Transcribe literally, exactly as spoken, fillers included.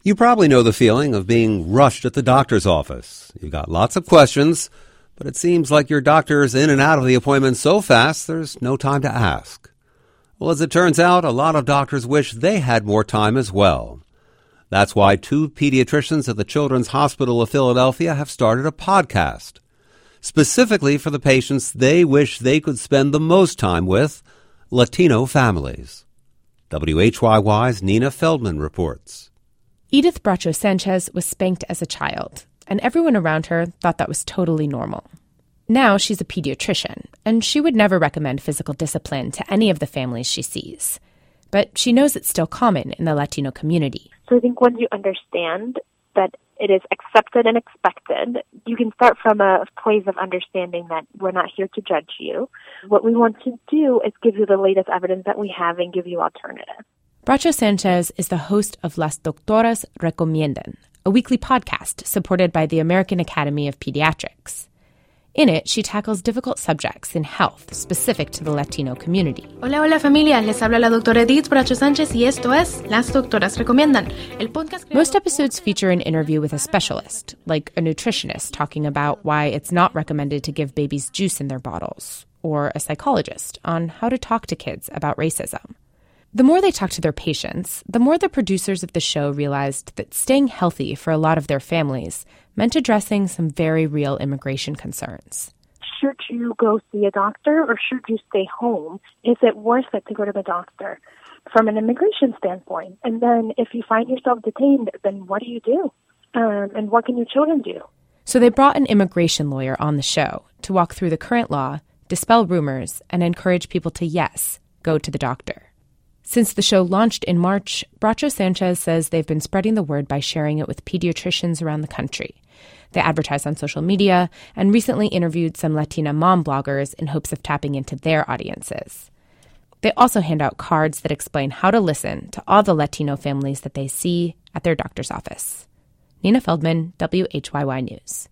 You probably know the feeling of being rushed at the doctor's office. You've got lots of questions, but it seems like your doctor's in and out of the appointment so fast there's no time to ask. Well, as it turns out, a lot of doctors wish they had more time as well. That's why two pediatricians at the Children's Hospital of Philadelphia have started a podcast, specifically for the patients they wish they could spend the most time with, Latino families. W H Y Y's Nina Feldman reports. Edith Bracho Sanchez was spanked as a child, and everyone around her thought that was totally normal. Now she's a pediatrician, and she would never recommend physical discipline to any of the families she sees. But she knows it's still common in the Latino community. So I think once you understand that it is accepted and expected, you can start from a place of understanding that we're not here to judge you. What we want to do is give you the latest evidence that we have and give you alternatives. Bracho Sanchez is the host of Las Doctoras Recomiendan, a weekly podcast supported by the American Academy of Pediatrics. In it, she tackles difficult subjects in health specific to the Latino community. Hola, hola familia, les habla la doctora Edith Bracho Sánchez y esto es Las Doctoras Recomiendan, el podcast. Most episodes feature an interview with a specialist, like a nutritionist talking about why it's not recommended to give babies juice in their bottles, or a psychologist on how to talk to kids about racism. The more they talked to their patients, the more the producers of the show realized that staying healthy for a lot of their families meant addressing some very real immigration concerns. Should you go see a doctor or should you stay home? Is it worth it to go to the doctor from an immigration standpoint? And then if you find yourself detained, then what do you do? Um, and what can your children do? So they brought an immigration lawyer on the show to walk through the current law, dispel rumors, and encourage people to, yes, go to the doctor. Since the show launched in March, Bracho Sanchez says they've been spreading the word by sharing it with pediatricians around the country. They advertise on social media and recently interviewed some Latina mom bloggers in hopes of tapping into their audiences. They also hand out cards that explain how to listen to all the Latino families that they see at their doctor's office. Nina Feldman, W H Y Y News.